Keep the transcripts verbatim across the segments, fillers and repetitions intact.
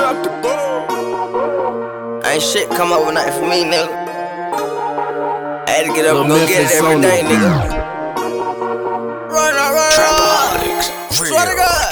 Drop the ball. Ain't shit come overnight for me, nigga. I had to get up and go get it Memphis every day, Sony. nigga. Run up, run up. Swear to God.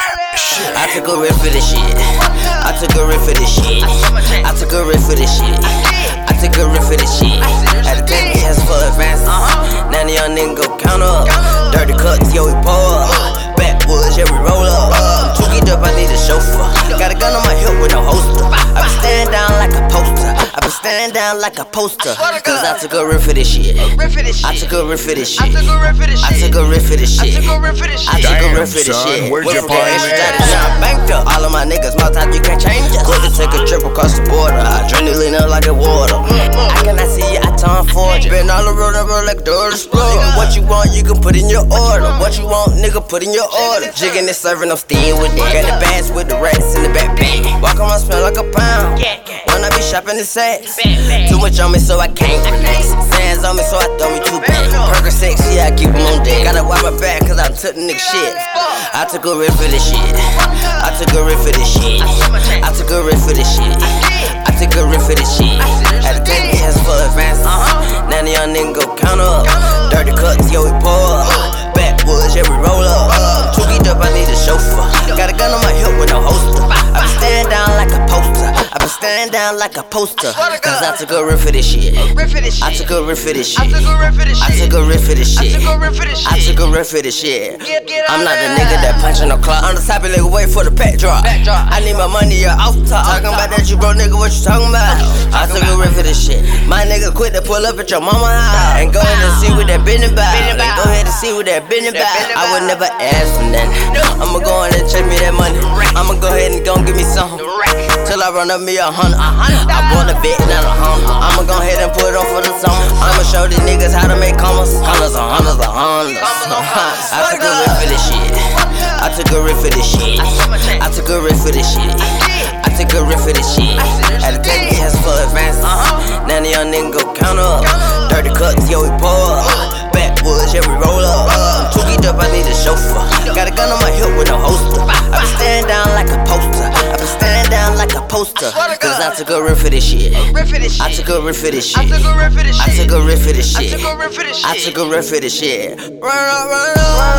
I took a rip for this shit. I took a rip for this shit. I took a rip for this shit. I took a rip for this shit. Had to take hands for advance. Now the young nigga go count up. Dirty cuts, yo, we pour up. Backwoods, yeah, we roll up. I'm too geeked up, I need a chauffeur. Got a gun on my hip with no holster. I been standing down like a poster. I been standing down like a poster. Cause I took a rip for this shit. I took a rip for this shit. I took a rip for this shit. I took a rip for this shit. I took a rip for this shit. Where's your Went from party the at? extra to I'm banked up. All of my niggas multi, you can't change us. Quick to take a trip across the border. Adrenaline up like the water. I cannot see you, I turn forward. Been all around the world like the explorer. What you want, you can put in your order. What you want, nigga, put in your order. Jigging and serving, I'm staying with it. Got the bags with the rats in the backpack. Walk around, smell like a pound. When I be shopping the sacks. Too much on me, so I can't relax. Sands on me, so I throw me two back. Percocet, yeah, I keep them on deck. Gotta wipe my back, cause I took the nigga shit. I took a rip for this shit. I took a rip for this shit. I took a rip for this shit. I took a rip for this shit. Had to take hands for advance. Now the young nigga go count up. Dirty cuts, yo, we pour up. Backwoods, yeah, we roll up. I'm too geeked up, I need a chauffeur. Got a gun on my hip with no holster. I been standing down like a poster. I been standing down like a poster. Cause I took a rip for this shit. I took a rip for this shit. I took a rip for this shit. I took a rip for this shit. I took a rip for this shit. I'm not the nigga that punching no clock. I'm the type of nigga wait for the pack drop. I need my money, yeah, off top. Talking about that you broke nigga, what you talking about? I took a rip for this shit. My nigga quit to pull up at your mama house. And go ahead and see what that business about. And go ahead and see what that business about. I would never ask for nothing. I'ma go ahead and check me that money. I'ma go ahead and go give me something. Till I run up me a hundred. I bought a bit, not a hundred. I'ma go ahead and put it on for the summer. I'ma show these niggas how to make commas. Hundreds and hundreds and hundreds. I took a rip for this shit. I took a rip for this shit. I took a rip for this shit. I took a rip for this shit. Had to take hands for advance. Now the young nigga go count up. Dirty cuts, yo, we pour up. Backwoods, yeah, we roll up. I'm too geeked up, I need a chauffeur. Got a gun on my hip with no holster. I been standing down like a poster. I been standing down like a poster. Cause I took a rip for this shit. I took a rip for this shit. I took a rip for this shit. I took a rip for this shit. I took a rip for this shit. Run up, run up.